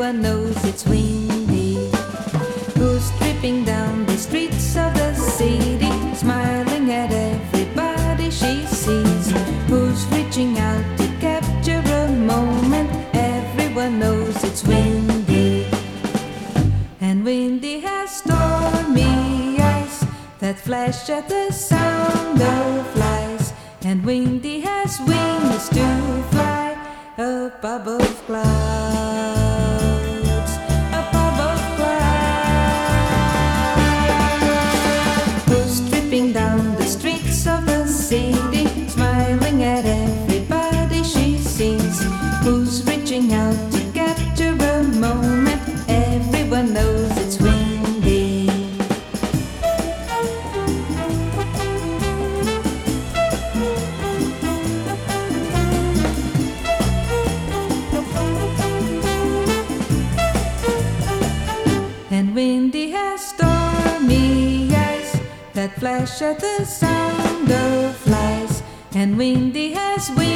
everyone knows it's windy. Who's tripping down the streets of the city, smiling at everybody she sees? Who's reaching out to capture a moment? Everyone knows it's windy. And windy has stormy eyes that flash at the sound of flies. And windy has wings to fly up above clouds, up above clouds. Who's tripping down the streets of the city, smiling at everybody she sees? Who's reaching out to capture a moment? Everyone knows it's windy. And windy has stormy eyes that flash at the sound of flies. And windy has wings